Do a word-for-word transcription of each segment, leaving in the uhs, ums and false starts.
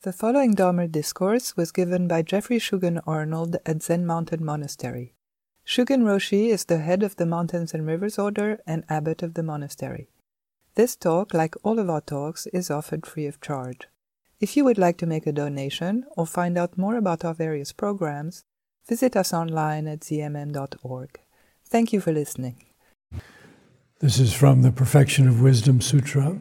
The following Dharma discourse was given by Jeffrey Shugen Arnold at Zen Mountain Monastery. Shugen Roshi is the head of the Mountains and Rivers Order and abbot of the monastery. This talk, like all of our talks, is offered free of charge. If you would like to make a donation or find out more about our various programs, visit us online at z m m dot org. Thank you for listening. This is from the Perfection of Wisdom Sutra.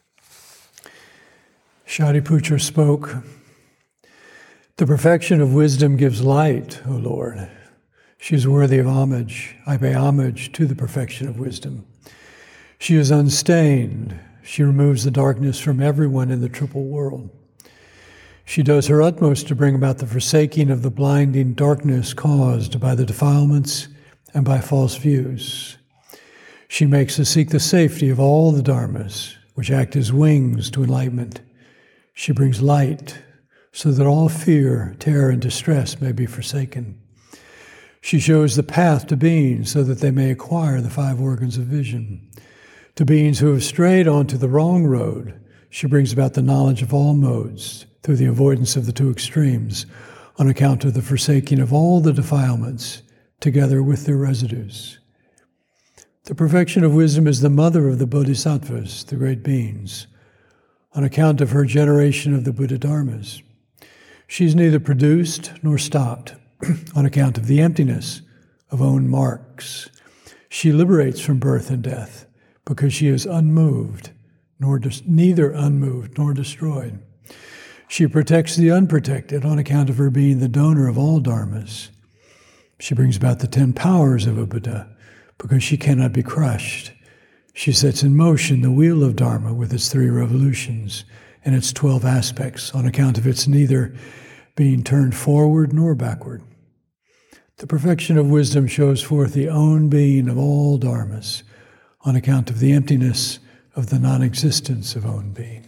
Shariputra spoke, "The perfection of wisdom gives light, O Lord. She is worthy of homage. I pay homage to the perfection of wisdom. She is unstained. She removes the darkness from everyone in the triple world. She does her utmost to bring about the forsaking of the blinding darkness caused by the defilements and by false views. She makes us seek the safety of all the dharmas, which act as wings to enlightenment. She brings light so that all fear, terror, and distress may be forsaken. She shows the path to beings so that they may acquire the five organs of vision. To beings who have strayed onto the wrong road, she brings about the knowledge of all modes through the avoidance of the two extremes on account of the forsaking of all the defilements together with their residues. The perfection of wisdom is the mother of the bodhisattvas, the great beings, on account of her generation of the Buddha Dharmas. She is neither produced nor stopped on account of the emptiness of own marks. She liberates from birth and death because she is unmoved, nor dis- neither unmoved nor destroyed. She protects the unprotected on account of her being the donor of all dharmas. She brings about the ten powers of a Buddha because she cannot be crushed. She sets in motion the wheel of Dharma with its three revolutions and its twelve aspects on account of its neither being turned forward nor backward. The perfection of wisdom shows forth the own being of all dharmas on account of the emptiness of the non-existence of own being."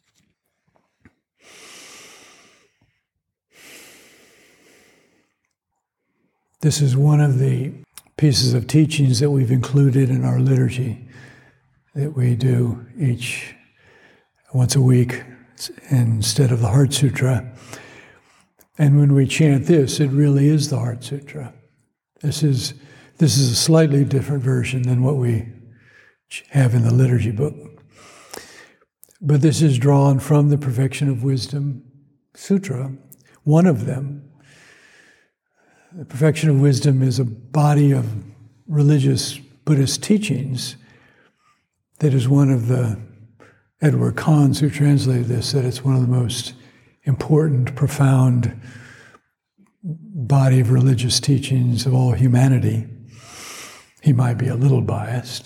This is one of the pieces of teachings that we've included in our liturgy that we do each once a week instead of the Heart Sutra. And when we chant this, it really is the Heart Sutra. This is this is a slightly different version than what we have in the liturgy book. But this is drawn from the Perfection of Wisdom Sutra, one of them. The Perfection of Wisdom is a body of religious Buddhist teachings that is one of the, Edward Conze, who translated this, said it's one of the most important, profound body of religious teachings of all humanity. He might be a little biased.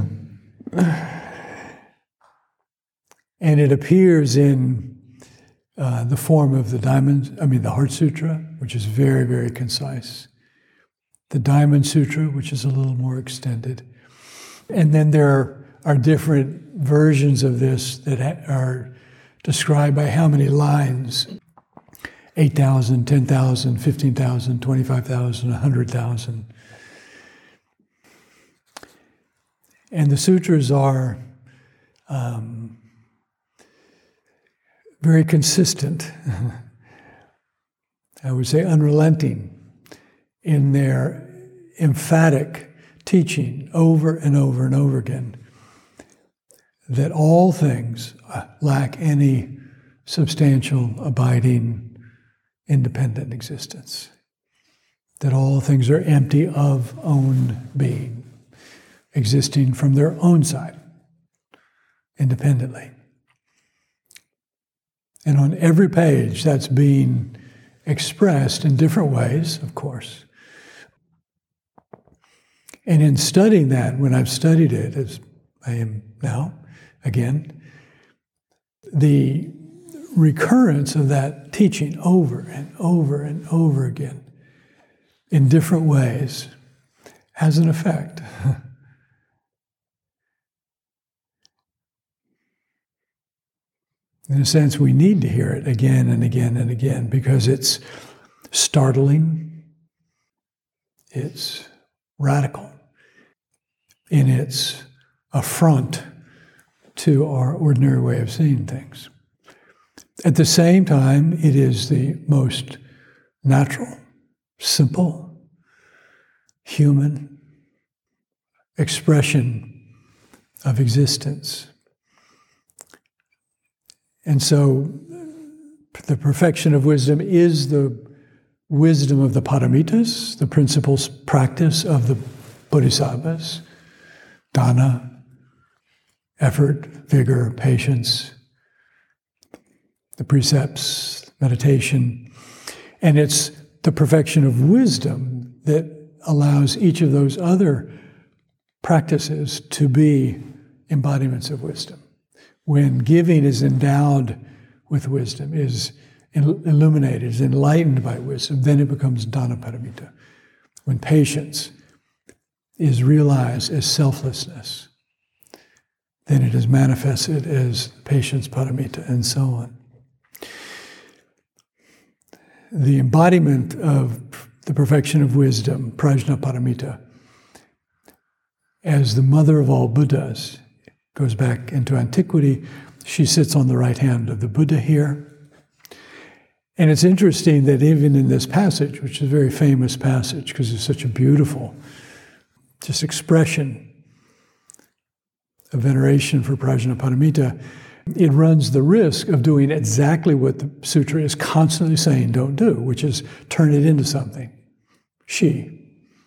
And it appears in uh, the form of the Diamond, I mean the Heart Sutra, which is very, very concise. The Diamond Sutra, which is a little more extended. And then there are are different versions of this that ha- are described by how many lines, eight thousand, ten thousand, fifteen thousand, twenty-five thousand, one hundred thousand. And the sutras are um, very consistent, I would say unrelenting, in their emphatic teaching over and over and over again, that all things lack any substantial, abiding, independent existence. That all things are empty of own being, existing from their own side, independently. And on every page, that's being expressed in different ways, of course. And in studying that, when I've studied it, as I am now, again, the recurrence of that teaching over and over and over again in different ways has an effect. In a sense, we need to hear it again and again and again because it's startling, it's radical in its affront to our ordinary way of seeing things. At the same time, it is the most natural, simple, human expression of existence. And so the perfection of wisdom is the wisdom of the paramitas, the principal practice of the bodhisattvas, dana, effort, vigor, patience, the precepts, meditation. And it's the perfection of wisdom that allows each of those other practices to be embodiments of wisdom. When giving is endowed with wisdom, is illuminated, is enlightened by wisdom, then it becomes dana paramita. When patience is realized as selflessness, then it is manifested as patience paramita, and so on. The embodiment of the perfection of wisdom, prajna paramita, as the mother of all Buddhas, goes back into antiquity. She sits on the right hand of the Buddha here. And it's interesting that even in this passage, which is a very famous passage because it's such a beautiful just expression of veneration for prajna paramita, it runs the risk of doing exactly what the sutra is constantly saying don't do, which is turn it into something. She.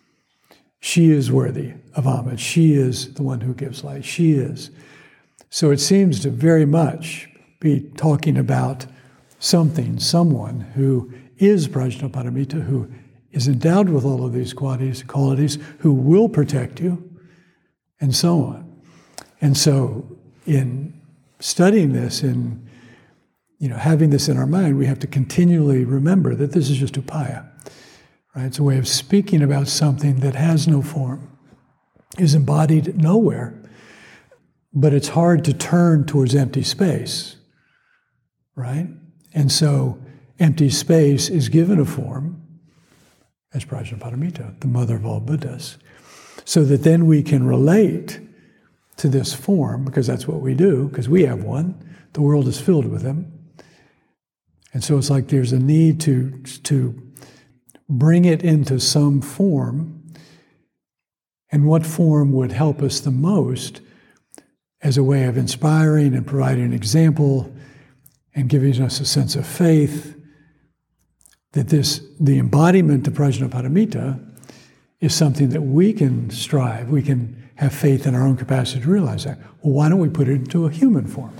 She is worthy of homage. She is the one who gives light. She is. So it seems to very much be talking about something, someone who is prajna paramita, who is endowed with all of these qualities, qualities, who will protect you, and so on. And so in studying this, in you know, having this in our mind, we have to continually remember that this is just upaya. Right? It's a way of speaking about something that has no form, is embodied nowhere, but it's hard to turn towards empty space, right? And so empty space is given a form as prajna paramita, the mother of all Buddhas, so that then we can relate to this form, because that's what we do, because we have one. The world is filled with them. And so it's like there's a need to, to bring it into some form, and what form would help us the most as a way of inspiring and providing an example and giving us a sense of faith that this, the embodiment of prajna paramita is something that we can strive, we can have faith in our own capacity to realize that. Well, why don't we put it into a human form?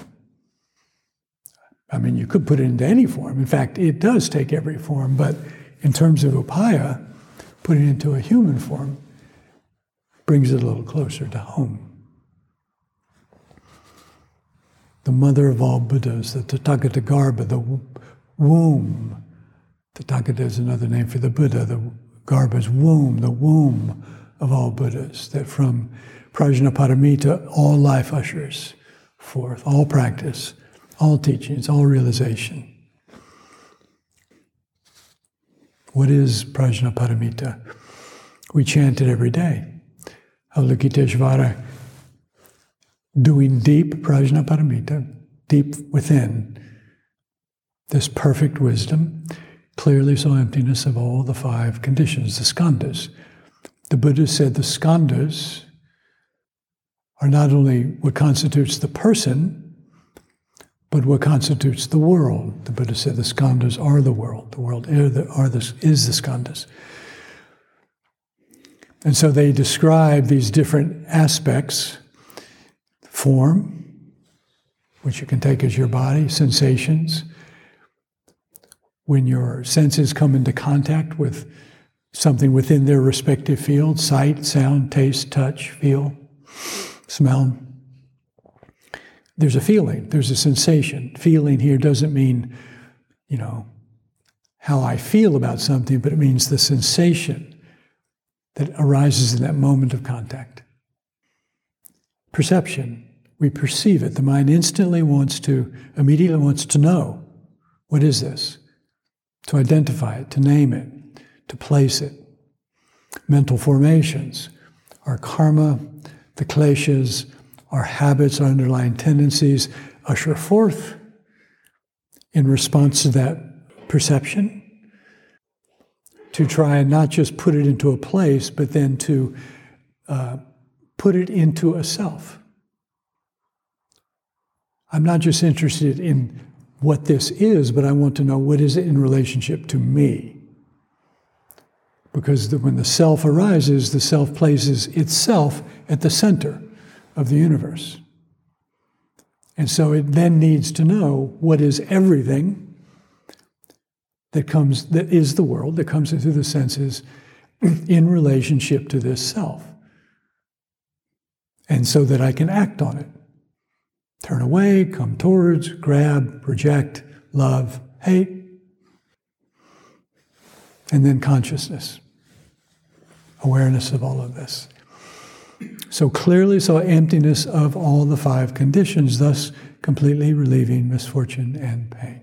I mean, you could put it into any form. In fact, it does take every form, but in terms of upaya, putting it into a human form brings it a little closer to home. The mother of all Buddhas, the Tathagata Garbha, the womb. Tathagata is another name for the Buddha. The Garbha is womb, the womb of all Buddhas, that from prajna paramita all life ushers forth, all practice, all teachings, all realization. What is prajna paramita? We chant it every day. Avalokiteshvara, doing deep prajna paramita, deep within this perfect wisdom, clearly saw emptiness of all the five conditions, the skandhas. The Buddha said the skandhas are not only what constitutes the person, but what constitutes the world. The Buddha said the skandhas are the world. The world are the, are the, is the skandhas. And so they describe these different aspects: form, which you can take as your body; sensations, when your senses come into contact with something within their respective field: sight, sound, taste, touch, feel, smell. There's a feeling, there's a sensation. Feeling here doesn't mean, you know, how I feel about something, but it means the sensation that arises in that moment of contact. Perception, we perceive it. The mind instantly wants to, immediately wants to know, what is this? To identify it, to name it, to place it. Mental formations, our karma, the kleshas, our habits, our underlying tendencies usher forth in response to that perception, to try and not just put it into a place, but then to uh, put it into a self. I'm not just interested in what this is, but I want to know what is it in relationship to me. Because the, when the self arises, the self places itself at the center of the universe. And so it then needs to know what is everything that comes, that is the world, that comes through the senses in relationship to this self. And so that I can act on it. Turn away, come towards, grab, reject, love, hate. And then consciousness, awareness of all of this. So clearly saw emptiness of all the five conditions, thus completely relieving misfortune and pain.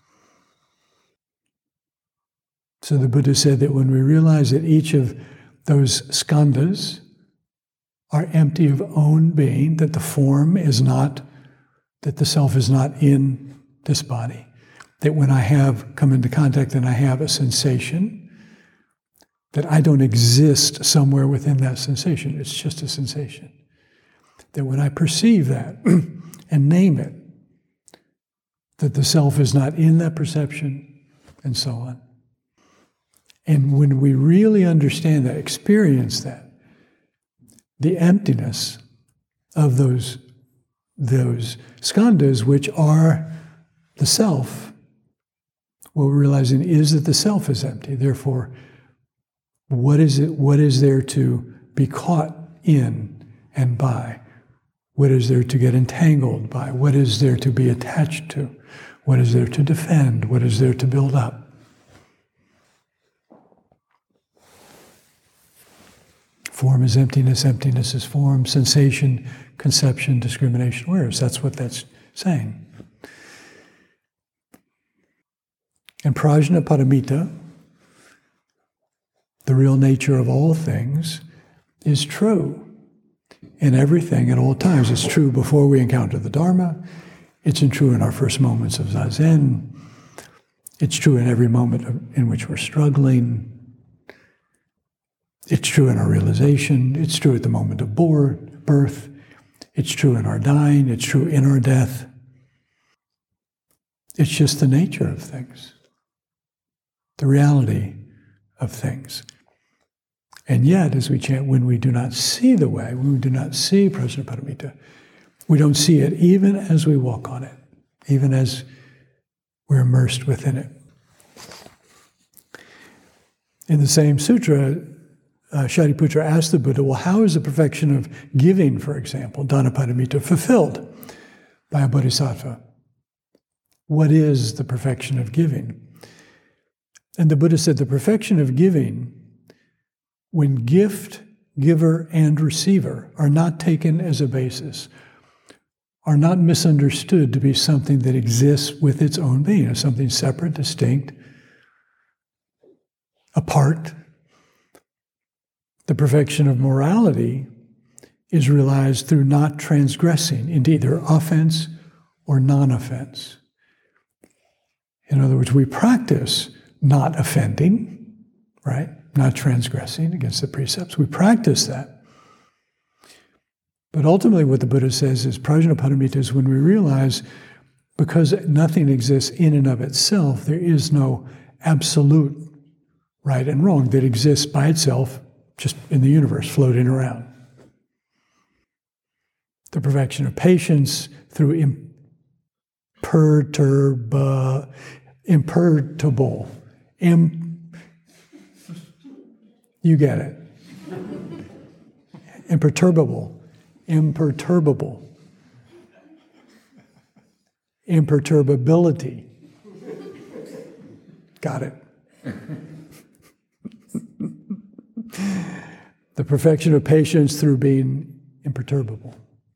So the Buddha said that when we realize that each of those skandhas are empty of own being, that the form is not, that the self is not in this body, that when I have come into contact and I have a sensation, that I don't exist somewhere within that sensation, it's just a sensation. That when I perceive that and name it, that the self is not in that perception, and so on. And when we really understand that, experience that, the emptiness of those, those skandhas, which are the self, what we're realizing is that the self is empty. Therefore, what is it? What is there to be caught in and by? What is there to get entangled by? What is there to be attached to? What is there to defend? What is there to build up? Form is emptiness, emptiness is form, sensation, conception, discrimination, awareness. That's what that's saying. And prajnaparamita, the real nature of all things, is true in everything at all times. It's true before we encounter the Dharma. It's true in our first moments of Zazen. It's true in every moment of, in which we're struggling. It's true in our realization. It's true at the moment of birth. It's true in our dying. It's true in our death. It's just the nature of things, the reality of things. And yet, as we chant, when we do not see the way, when we do not see prajnaparamita, we don't see it even as we walk on it, even as we're immersed within it. In the same sutra, uh, Shariputra asked the Buddha, well, how is the perfection of giving, for example, Dhanaparamita, fulfilled by a bodhisattva? What is the perfection of giving? And the Buddha said the perfection of giving, when gift, giver, and receiver are not taken as a basis, are not misunderstood to be something that exists with its own being, as something separate, distinct, apart. The perfection of morality is realized through not transgressing into either offense or non-offense. In other words, we practice not offending, right? Not transgressing against the precepts. We practice that. But ultimately what the Buddha says is prajnaparamita is when we realize because nothing exists in and of itself, there is no absolute right and wrong that exists by itself just in the universe floating around. The perfection of patience through imperturba, imperturbable, im, you get it. Imperturbable, imperturbable, imperturbability. Got it. The perfection of patience through being imperturbable.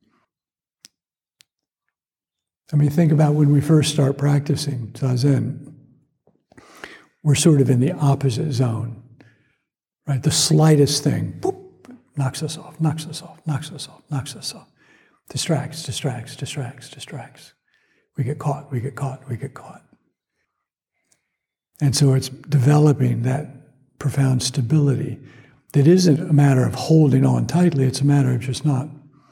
I mean, think about when we first start practicing Zazen, we're sort of in the opposite zone, right? The slightest thing, boop, knocks us off, knocks us off, knocks us off, knocks us off. Distracts, distracts, distracts, distracts. We get caught, we get caught, we get caught. And so it's developing that profound stability that isn't a matter of holding on tightly, it's a matter of just not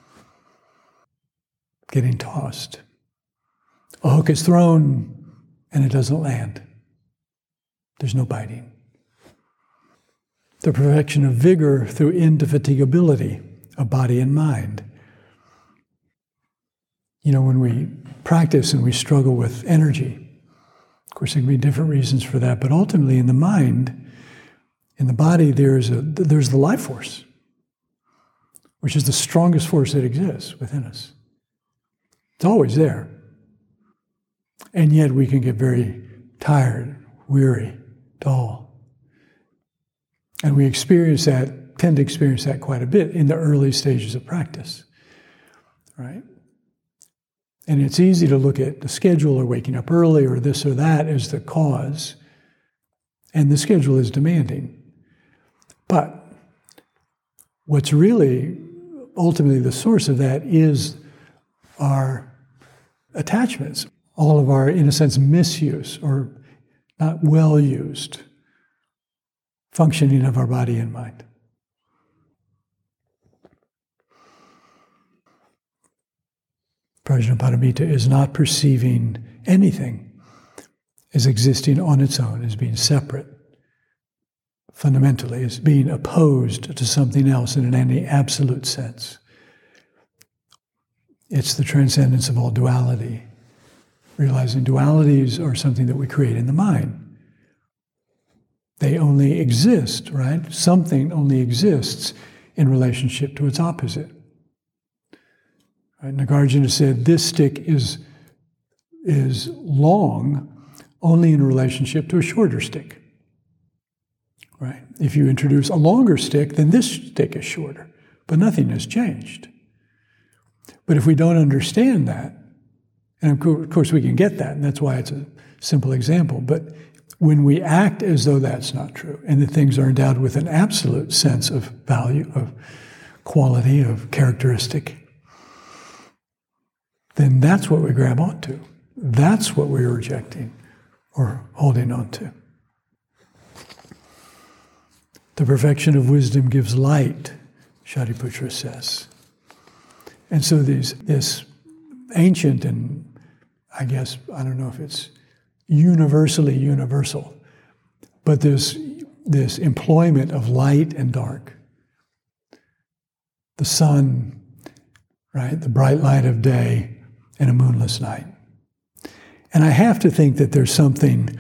getting tossed. A hook is thrown and it doesn't land. There's no biting. The perfection of vigor through indefatigability of body and mind. You know, when we practice and we struggle with energy, of course there can be different reasons for that, but ultimately in the mind, in the body, there's a there's the life force, which is the strongest force that exists within us. It's always there. And yet we can get very tired, weary, dull. And we experience that, tend to experience that quite a bit in the early stages of practice, right? And it's easy to look at the schedule or waking up early or this or that as the cause. And the schedule is demanding. But what's really ultimately the source of that is our attachments, all of our, in a sense, misuse or not well used functioning of our body and mind. Prajnaparamita is not perceiving anything as existing on its own, as being separate, fundamentally, as being opposed to something else in any absolute sense. It's the transcendence of all duality, realizing dualities are something that we create in the mind. They only exist, right? Something only exists in relationship to its opposite. Right? Nagarjuna said, this stick is, is long only in relationship to a shorter stick. Right? If you introduce a longer stick, then this stick is shorter, but nothing has changed. But if we don't understand that, and of course we can get that, and that's why it's a simple example, but when we act as though that's not true, and that things are endowed with an absolute sense of value, of quality, of characteristic, then that's what we grab onto. That's what we're rejecting or holding on to. The perfection of wisdom gives light, Shariputra says. And so these, this ancient and, I guess, I don't know if it's universally universal, but this, this employment of light and dark. The sun, right, the bright light of day and a moonless night. And I have to think that there's something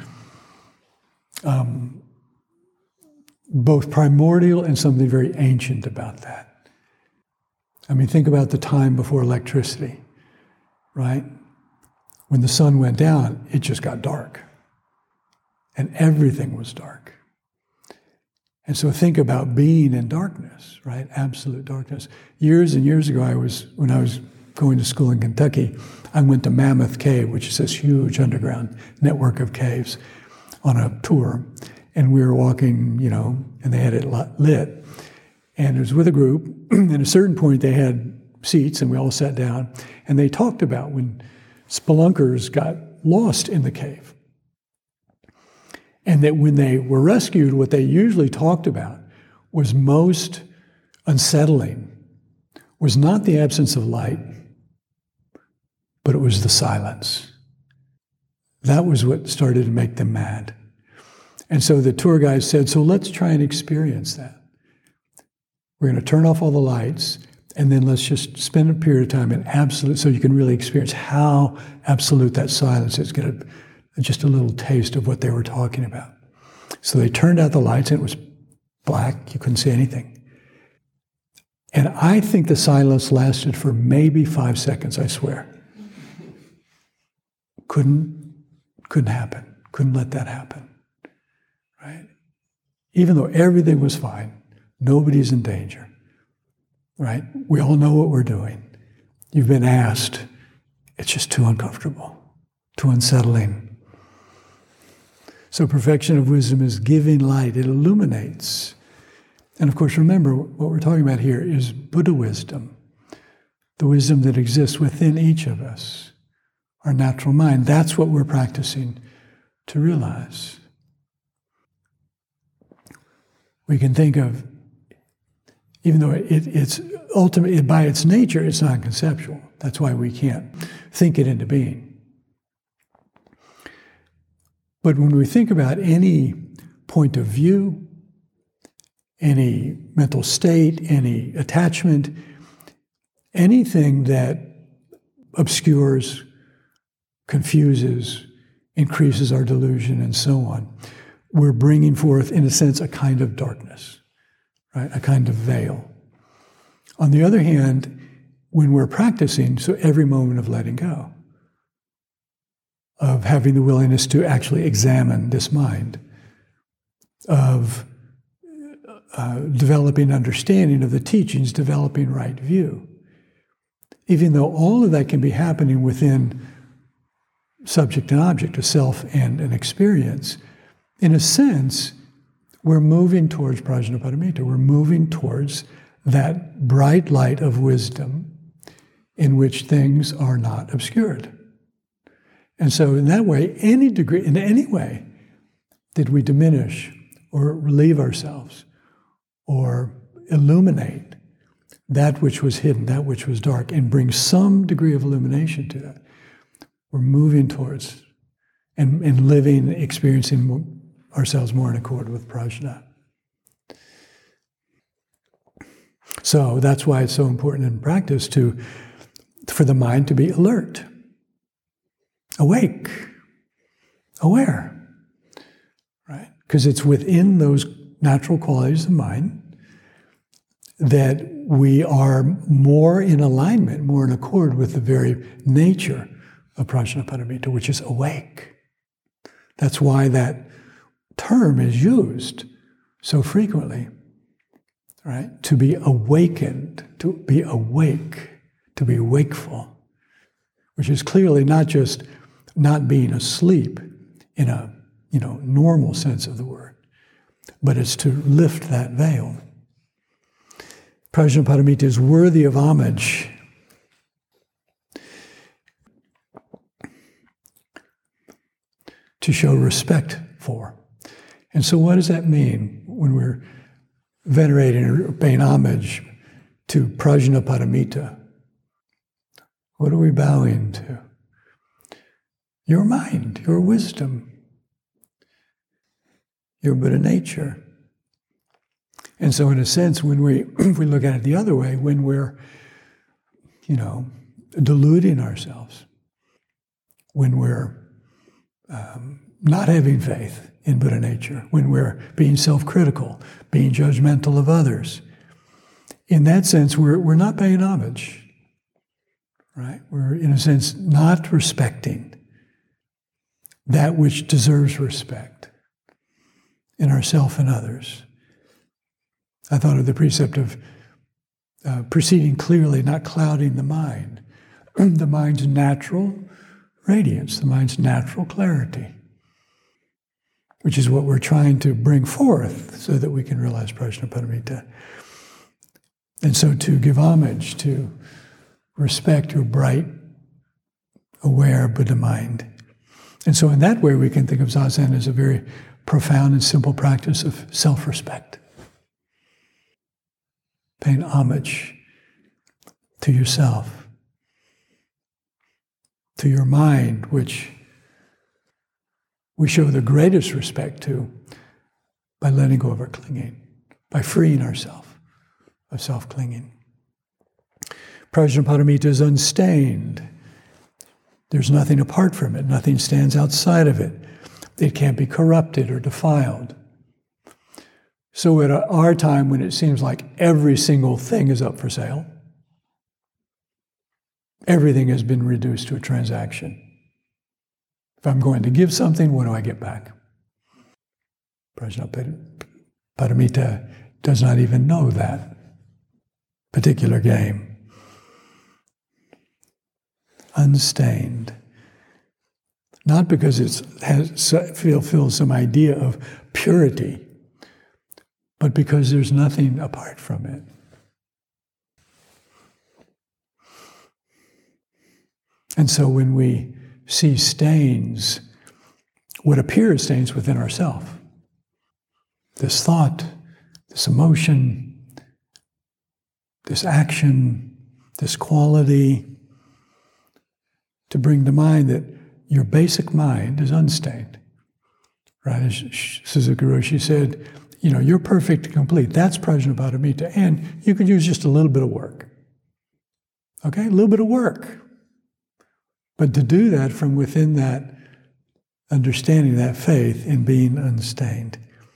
um, both primordial and something very ancient about that. I mean, think about the time before electricity, right? When the sun went down, it just got dark. And everything was dark. And so think about being in darkness, right? Absolute darkness. Years and years ago, I was, when I was going to school in Kentucky, I went to Mammoth Cave, which is this huge underground network of caves, on a tour. And we were walking, you know, and they had it lit. And it was with a group. And at a certain point, they had seats, and we all sat down. And they talked about when spelunkers got lost in the cave. And that when they were rescued, what they usually talked about was most unsettling, was not the absence of light, but it was the silence. That was what started to make them mad. And so the tour guide said, so let's try and experience that. We're going to turn off all the lights, and then let's just spend a period of time in absolute, so you can really experience how absolute that silence is. Get a, just a little taste of what they were talking about. So they turned out the lights, and it was black. You couldn't see anything. And I think the silence lasted for maybe five seconds, I swear. Couldn't, couldn't happen. Couldn't let that happen. Right? Even though everything was fine, nobody's in danger. Right? We all know what we're doing. You've been asked. It's just too uncomfortable, too unsettling. So perfection of wisdom is giving light. It illuminates. And of course, remember, what we're talking about here is Buddha wisdom, the wisdom that exists within each of us, our natural mind. That's what we're practicing to realize. we can think of, even though it, it's ultimately, by its nature, it's non-conceptual. That's why we can't think it into being. But when we think about any point of view, any mental state, any attachment, anything that obscures, confuses, increases our delusion, and so on, we're bringing forth, in a sense, a kind of darkness, right? A kind of veil. On the other hand, when we're practicing, so every moment of letting go, of having the willingness to actually examine this mind, of uh, developing understanding of the teachings, developing right view, even though all of that can be happening within subject and object, a self and an experience, in a sense, we're moving towards prajnaparamita. We're moving towards that bright light of wisdom in which things are not obscured. And so in that way, any degree, in any way, did we diminish or relieve ourselves or illuminate that which was hidden, that which was dark, and bring some degree of illumination to that, we're moving towards and, and living, experiencing ourselves more in accord with prajna. So that's why it's so important in practice to, for the mind to be alert, awake, aware, right? Because it's within those natural qualities of mind that we are more in alignment, more in accord with the very nature of prajnaparamita, which is awake. That's why that term is used so frequently, right? To be awakened, to be awake, to be wakeful, which is clearly not just not being asleep in a, you know, normal sense of the word, but it's to lift that veil. Prajnaparamita is worthy of homage. To show respect for. And so what does that mean when we're venerating or paying homage to prajnaparamita? What are we bowing to? Your mind, your wisdom, your Buddha nature. And so in a sense, when we, if we look at it the other way, when we're, you know, deluding ourselves, when we're um, not having faith in Buddha nature, when we're being self-critical, being judgmental of others, in that sense, we're, we're not paying homage, right? We're, in a sense, not respecting that which deserves respect in ourself and others. I thought of the precept of uh, proceeding clearly, not clouding the mind. The mind's natural radiance, the mind's natural clarity, which is what we're trying to bring forth so that we can realize prajnaparamita. And so to give homage, to respect your bright, aware Buddha mind. And so in that way we can think of Zazen as a very profound and simple practice of self-respect. Paying homage to yourself, to your mind, which we show the greatest respect to by letting go of our clinging, by freeing ourselves of self-clinging. Prajnaparamita is unstained. There's nothing apart from it. Nothing stands outside of it. It can't be corrupted or defiled. So at our time, when it seems like every single thing is up for sale, everything has been reduced to a transaction. If I'm going to give something, what do I get back? Prajnaparamita does not even know that particular game. Unstained. Not because it has fulfills some idea of purity, but because there's nothing apart from it. And so when we see stains, what appear as stains within ourselves, this thought, this emotion, this action, this quality, to bring to mind that your basic mind is unstained. Right? As Suzuki Roshi said, you know, you're perfect and complete. That's Prajnaparamita. And you could use just a little bit of work. Okay? A little bit of work. But to do that from within that understanding, that faith in being unstained,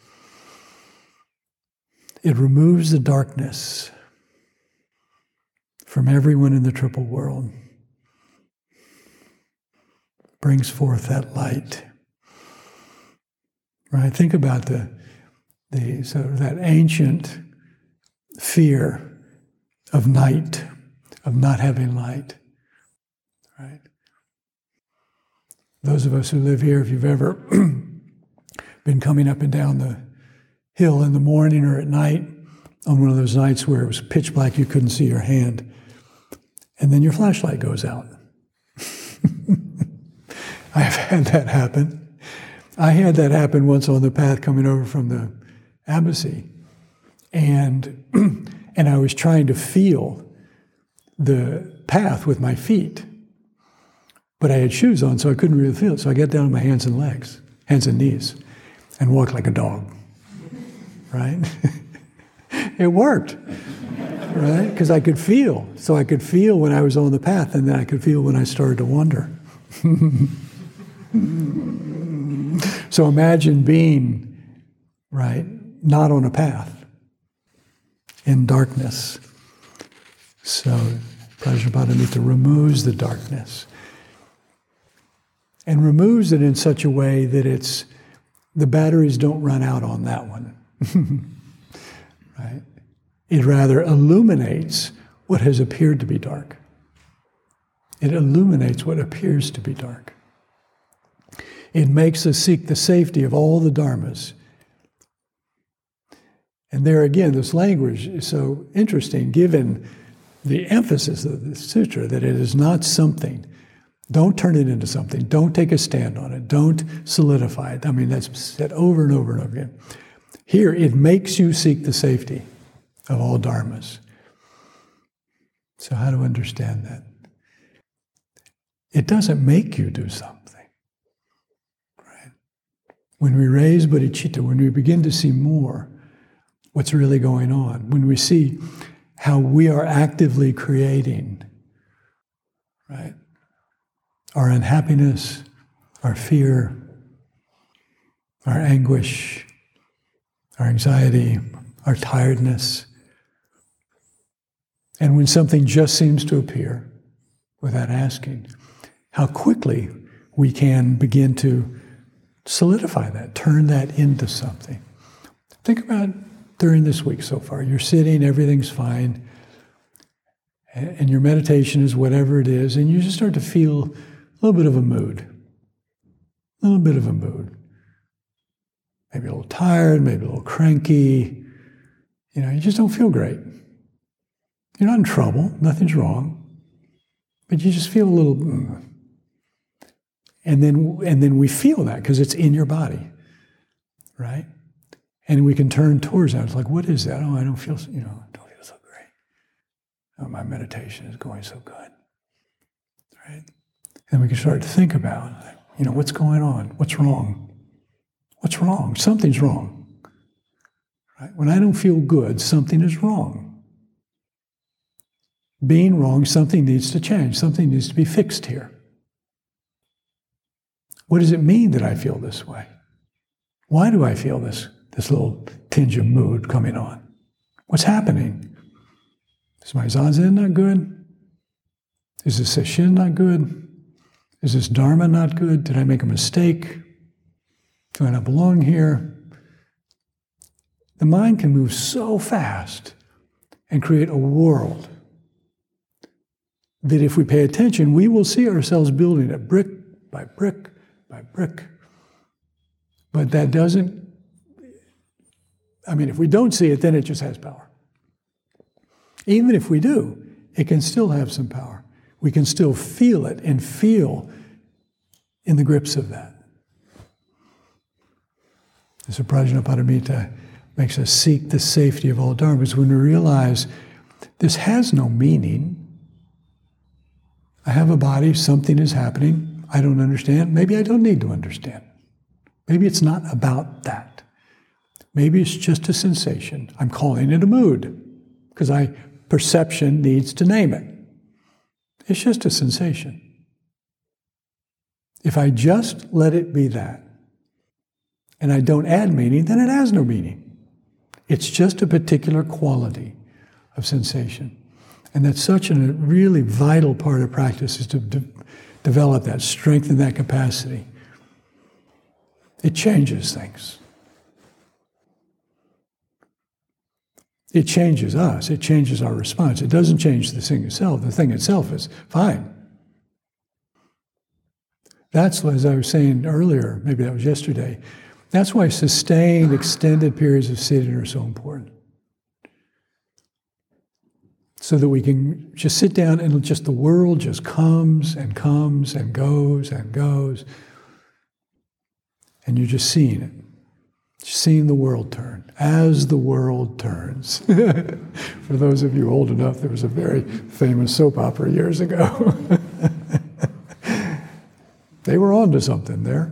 it removes the darkness from everyone in the triple world, brings forth that light. Right? Think about the the sort of that ancient fear of night, of not having light. Right? Those of us who live here, if you've ever been coming up and down the hill in the morning or at night, on one of those nights where it was pitch black, you couldn't see your hand, and then your flashlight goes out. I've had that happen. I had that happen once on the path coming over from the embassy, and and I was trying to feel the path with my feet, but I had shoes on, so I couldn't really feel it. So I got down on my hands and legs, hands and knees, and walked like a dog. Right? It worked, right? Because I could feel. So I could feel when I was on the path, and then I could feel when I started to wander. So imagine being, right, not on a path, in darkness. So Prajnaparamita removes the darkness, and removes it in such a way that it's, the batteries don't run out on that one. Right? It rather illuminates what has appeared to be dark. It illuminates what appears to be dark. It makes us seek the safety of all the dharmas. And there again, this language is so interesting, given the emphasis of the sutra, that it is not something. Don't turn it into something. Don't take a stand on it. Don't solidify it. I mean, that's said over and over and over again. Here, it makes you seek the safety of all dharmas. So how to understand that? It doesn't make you do something. Right? When we raise bodhicitta, when we begin to see more what's really going on, when we see how we are actively creating, right, our unhappiness, our fear, our anguish, our anxiety, our tiredness. And when something just seems to appear without asking, how quickly we can begin to solidify that, turn that into something. Think about during this week so far. You're sitting, everything's fine, and your meditation is whatever it is, and you just start to feel a little bit of a mood. A little bit of a mood. Maybe a little tired, maybe a little cranky. You know, you just don't feel great. You're not in trouble, nothing's wrong, but you just feel a little, mm. and then and then we feel that because it's in your body, right? And we can turn towards that. It's like, what is that? Oh, I don't feel, you know, I don't feel so great. Oh, my meditation is going so good, right? And we can start to think about, you know, what's going on? What's wrong? What's wrong? Something's wrong. Right? When I don't feel good, something is wrong. Being wrong, something needs to change. Something needs to be fixed here. What does it mean that I feel this way? Why do I feel this, this little tinge of mood coming on? What's happening? Is my zazen not good? Is this sesshin not good? Is this dharma not good? Did I make a mistake? Do I not belong here? The mind can move so fast and create a world that if we pay attention, we will see ourselves building it brick by brick by brick. But that doesn't, I mean, if we don't see it, then it just has power. Even if we do, it can still have some power. We can still feel it and feel in the grips of that. So Prajnaparamita makes us seek the safety of all dharmas. When we realize this has no meaning, I have a body, something is happening, I don't understand, maybe I don't need to understand. Maybe it's not about that. Maybe it's just a sensation. I'm calling it a mood, because I perception needs to name it. It's just a sensation. If I just let it be that, and I don't add meaning, then it has no meaning. It's just a particular quality of sensation. And that's such a really vital part of practice, is to de- develop that, strengthen that capacity. It changes things. It changes us. It changes our response. It doesn't change the thing itself. The thing itself is fine. That's, as I was saying earlier, maybe that was yesterday, that's why sustained, extended periods of sitting are so important. So that we can just sit down and just the world just comes and comes and goes and goes. And you're just seeing it. Seeing the world turn, as the world turns. For those of you old enough, there was a very famous soap opera years ago. They were on to something there.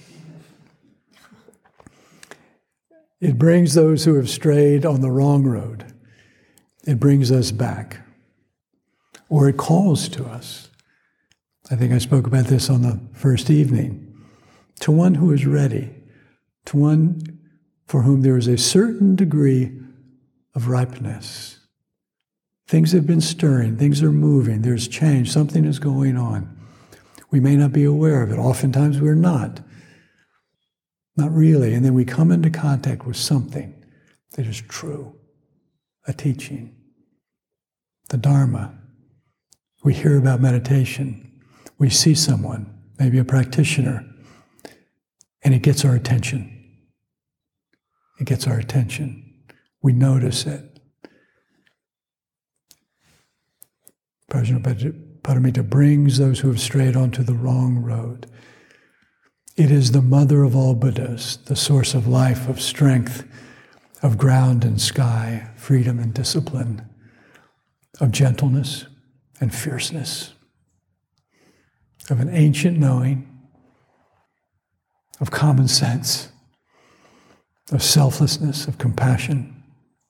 It brings those who have strayed on the wrong road. It brings us back. Or it calls to us. I think I spoke about this on the first evening. To one who is ready, to one for whom there is a certain degree of ripeness. Things have been stirring, things are moving, there's change, something is going on. We may not be aware of it. Oftentimes we're not. Not really. And then we come into contact with something that is true, a teaching, the Dharma. We hear about meditation. We see someone, maybe a practitioner, and it gets our attention. It gets our attention. We notice it. Prajnaparamita brings those who have strayed onto the wrong road. It is the mother of all Buddhas, the source of life, of strength, of ground and sky, freedom and discipline, of gentleness and fierceness, of an ancient knowing, of common sense, of selflessness, of compassion.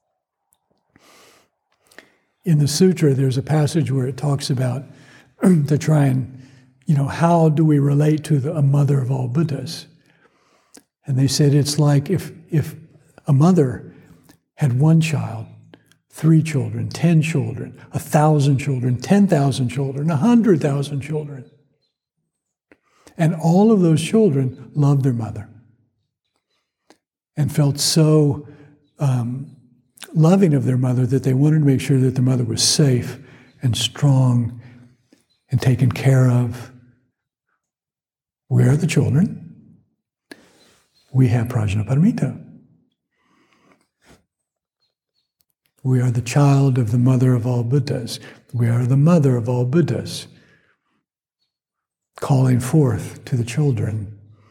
In the sutra, there's a passage where it talks about to try and, you know, how do we relate to the, a mother of all Buddhas? And they said it's like if, if a mother had one child, three children, ten children, a thousand children, ten thousand children, a hundred thousand children. And all of those children loved their mother and felt so um, loving of their mother that they wanted to make sure that the mother was safe and strong and taken care of. Where are the children? We have Prajnaparamita. We are the child of the mother of all Buddhas. We are the mother of all Buddhas, calling forth to the children.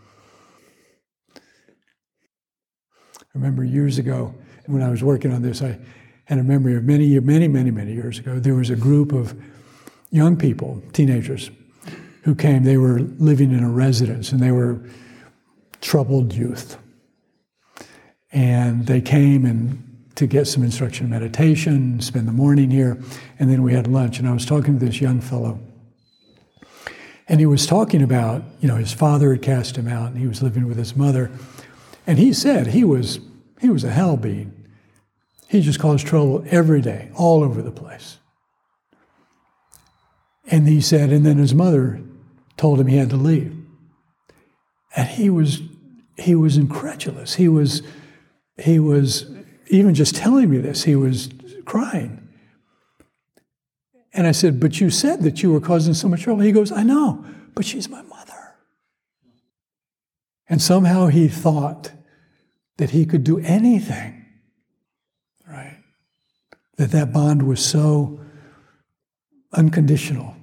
I remember years ago, when I was working on this, I had a memory of many, many, many, many years ago. There was a group of young people, teenagers, who came. They were living in a residence, and they were troubled youth. And they came and to get some instruction in meditation, spend the morning here, and then we had lunch. And I was talking to this young fellow, and he was talking about, you know, his father had cast him out, and he was living with his mother. And he said he was he was a hell being. He just caused trouble every day, all over the place. And he said, and then his mother told him he had to leave. And he was he was incredulous. He was he was even just telling me this, he was crying. And I said, but you said that you were causing so much trouble. He goes, I know, but she's my mother. And somehow he thought that he could do anything, right? That that bond was so unconditional.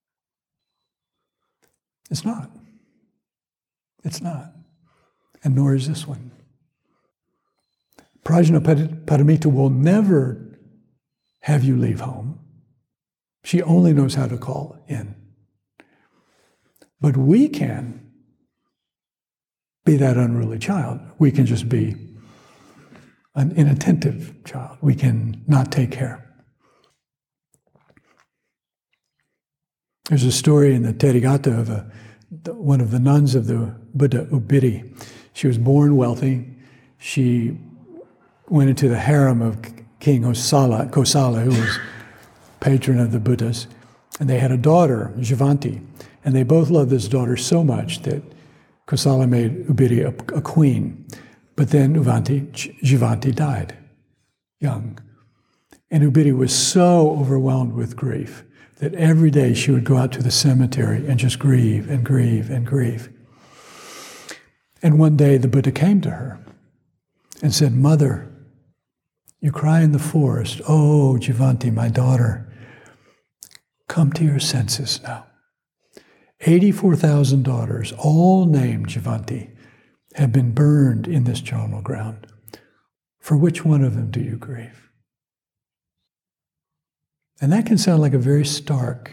It's not. It's not. And nor is this one. Prajnaparamita will never have you leave home. She only knows how to call in. But we can be that unruly child. We can just be an inattentive child. We can not take care. There's a story in the Therigatha of a, one of the nuns of the Buddha, Ubiri. She was born wealthy. She went into the harem of King Kosala, Kosala, who was patron of the Buddhas. And they had a daughter, Javanti. And they both loved this daughter so much that Kosala made Ubiri a, a queen. But then Uvanti, Javanti died young. And Ubiri was so overwhelmed with grief that every day she would go out to the cemetery and just grieve and grieve and grieve. And one day the Buddha came to her and said, "Mother, you cry in the forest. Oh, Javanti, my daughter, come to your senses now. eighty-four thousand daughters, all named Javanti, have been burned in this charnel ground. For which one of them do you grieve?" And that can sound like a very stark,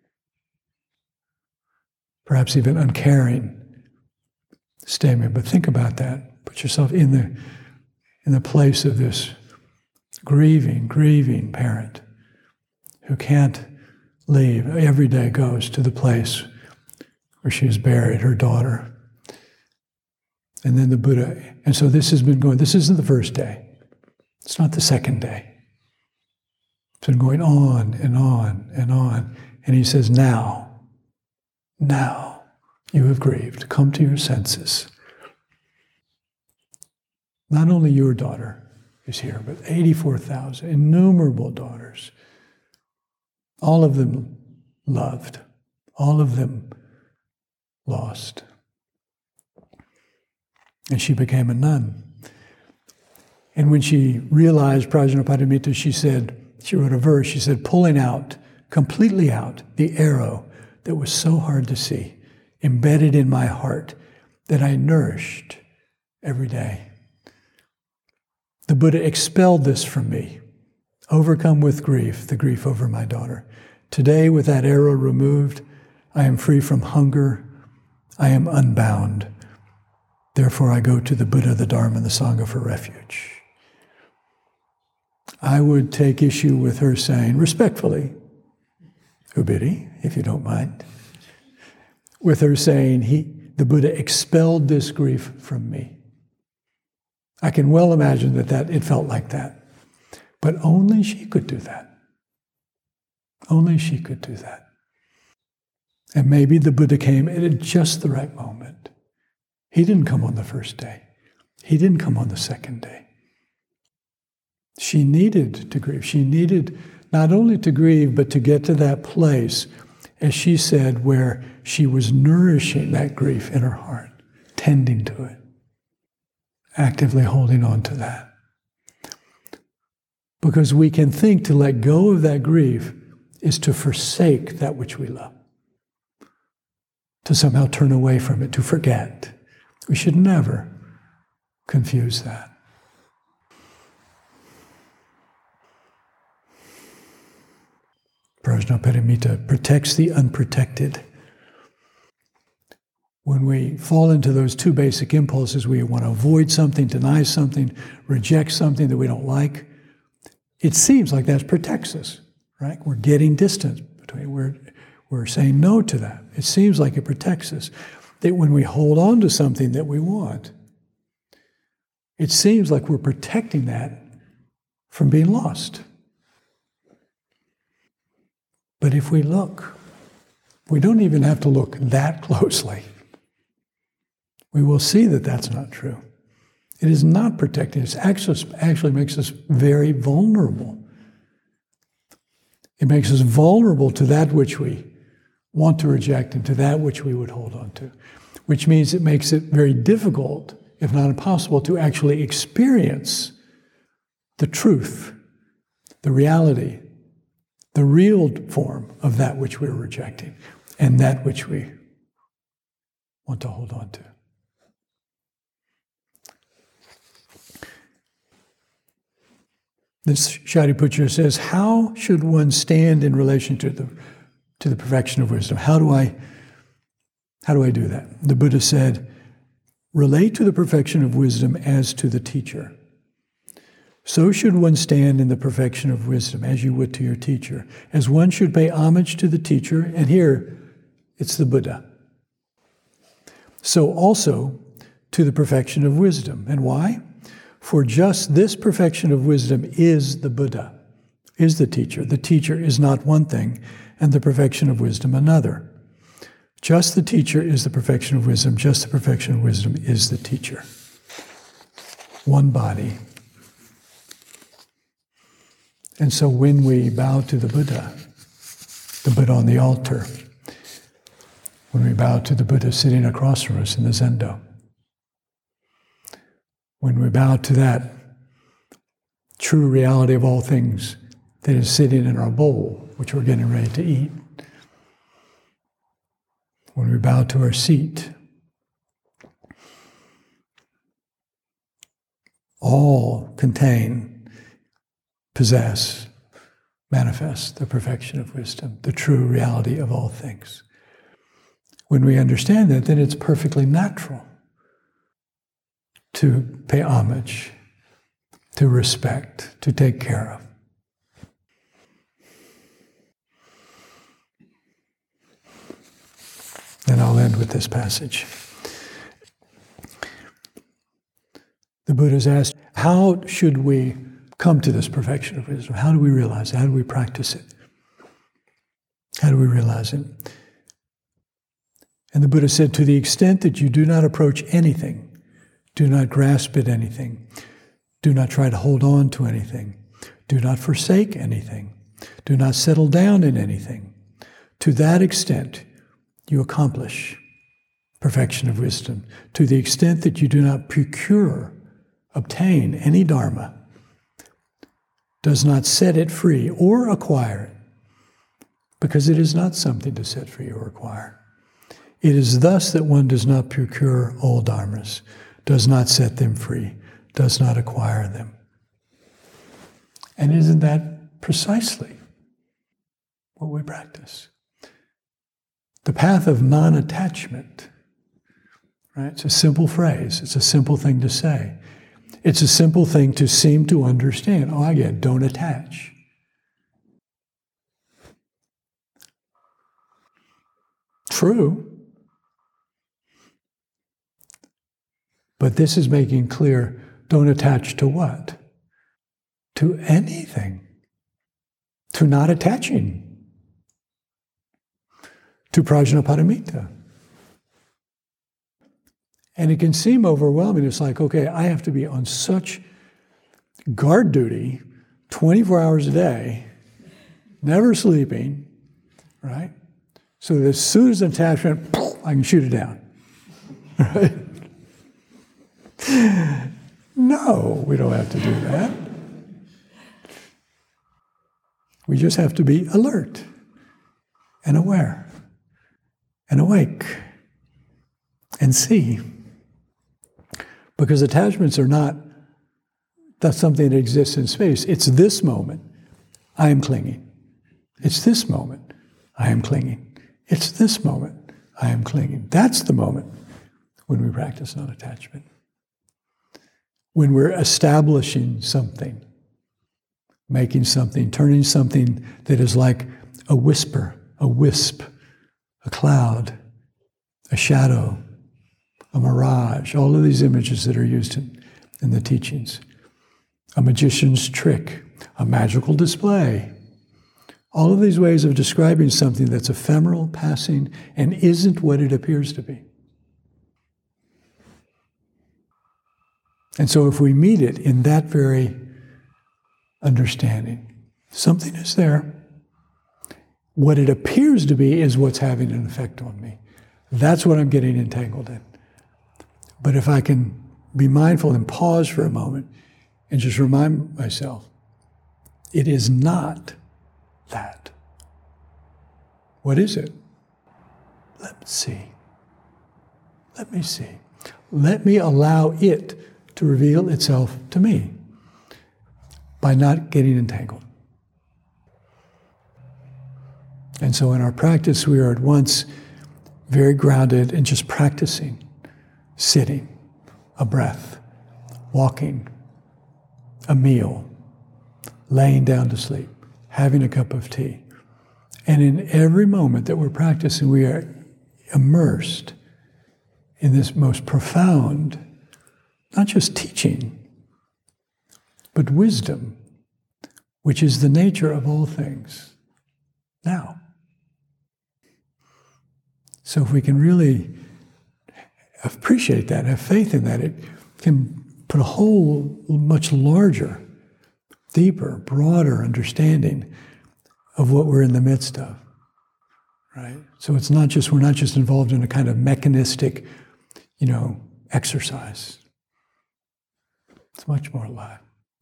perhaps even uncaring statement, but think about that. Put yourself in the, in the place of this grieving, grieving parent who can't leave, every day goes to the place where she has buried her daughter. And then the Buddha, and so this has been going, this isn't the first day. It's not the second day. It's been going on and on and on. And he says, now, now you have grieved. Come to your senses. Not only your daughter is here, but eighty-four thousand, innumerable daughters. All of them loved. All of them lost. And she became a nun. And when she realized Prajnaparamita, she said, she wrote a verse, she said, pulling out, completely out, the arrow that was so hard to see, embedded in my heart, that I nourished every day. The Buddha expelled this from me, overcome with grief, the grief over my daughter. Today, with that arrow removed, I am free from hunger, I am unbound. Therefore, I go to the Buddha, the Dharma, and the Sangha for refuge. I would take issue with her saying, respectfully, Ubiri, if you don't mind, with her saying, he, the Buddha expelled this grief from me. I can well imagine that, that it felt like that. But only she could do that. Only she could do that. And maybe the Buddha came at just the right moment. He didn't come on the first day. He didn't come on the second day. She needed to grieve. She needed not only to grieve, but to get to that place, as she said, where she was nourishing that grief in her heart, tending to it, actively holding on to that. Because we can think to let go of that grief is to forsake that which we love, to somehow turn away from it, to forget. We should never confuse that. Prajnaparamita protects the unprotected. When we fall into those two basic impulses, we want to avoid something, deny something, reject something that we don't like. It seems like that protects us, right? We're getting distance between, we're, we're saying no to that. It seems like it protects us. That when we hold on to something that we want, it seems like we're protecting that from being lost. But if we look, we don't even have to look that closely. We will see that that's not true. It is not protecting us. It actually, actually makes us very vulnerable. It makes us vulnerable to that which we want to reject and to that which we would hold on to, which means it makes it very difficult, if not impossible, to actually experience the truth, the reality, the real form of that which we're rejecting and that which we want to hold on to. This Shariputra says, how should one stand in relation to the to the perfection of wisdom? How do I how do I do that? The Buddha said, relate to the perfection of wisdom as to the teacher. So should one stand in the perfection of wisdom, as you would to your teacher, as one should pay homage to the teacher, and here it's the Buddha. So also to the perfection of wisdom. And why? For just this perfection of wisdom is the Buddha, is the teacher. The teacher is not one thing, and the perfection of wisdom another. Just the teacher is the perfection of wisdom, just the perfection of wisdom is the teacher. One body. And so when we bow to the Buddha, the Buddha on the altar, when we bow to the Buddha sitting across from us in the Zendo, when we bow to that true reality of all things that is sitting in our bowl, which we're getting ready to eat, when we bow to our seat, all contain, possess, manifest the perfection of wisdom, the true reality of all things. When we understand that, then it's perfectly natural to pay homage, to respect, to take care of. And I'll end with this passage. The Buddha's asked, how should we come to this perfection of wisdom? How do we realize it? How do we practice it? How do we realize it? And the Buddha said, to the extent that you do not approach anything, do not grasp at anything, do not try to hold on to anything, do not forsake anything, do not settle down in anything, to that extent you accomplish perfection of wisdom. To the extent that you do not procure, obtain any dharma, does not set it free or acquire it, because it is not something to set free or acquire. It is thus that one does not procure all dharmas, does not set them free, does not acquire them. And isn't that precisely what we practice? The path of non-attachment, right? It's a simple phrase. It's a simple thing to say. It's a simple thing to seem to understand. Oh, I get it. Don't attach. True. But this is making clear, don't attach to what? To anything. To not attaching. To prajnaparamita. And it can seem overwhelming. It's like, okay, I have to be on such guard duty twenty-four hours a day, never sleeping, right? So that as soon as an attachment, I can shoot it down. Right? No, we don't have to do that. We just have to be alert and aware and awake and see. Because attachments are not that's something that exists in space. It's this moment, I am clinging. It's this moment, I am clinging. It's this moment, I am clinging. That's the moment when we practice non-attachment. When we're establishing something, making something, turning something that is like a whisper, a wisp, a cloud, a shadow, a mirage, all of these images that are used in, in the teachings. A magician's trick, a magical display. All of these ways of describing something that's ephemeral, passing, and isn't what it appears to be. And so if we meet it in that very understanding, something is there. What it appears to be is what's having an effect on me. That's what I'm getting entangled in. But if I can be mindful and pause for a moment and just remind myself, it is not that. What is it? Let me see. Let me see. Let me allow it to reveal itself to me. by not getting entangled. And so in our practice, we are at once very grounded in just practicing, sitting, a breath, walking, a meal, laying down to sleep, having a cup of tea. And in every moment that we're practicing, we are immersed in this most profound, not just teaching, but wisdom, which is the nature of all things now. So if we can really appreciate that, have faith in that, it can put a whole much larger, deeper, broader understanding of what we're in the midst of, right? So it's not just, we're not just involved in a kind of mechanistic, you know, exercise. It's much more alive.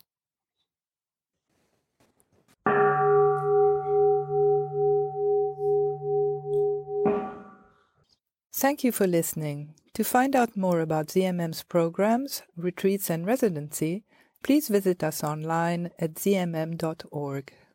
Thank you for listening. To find out more about Z M M's programs, retreats and residency, please visit us online at z m m dot org.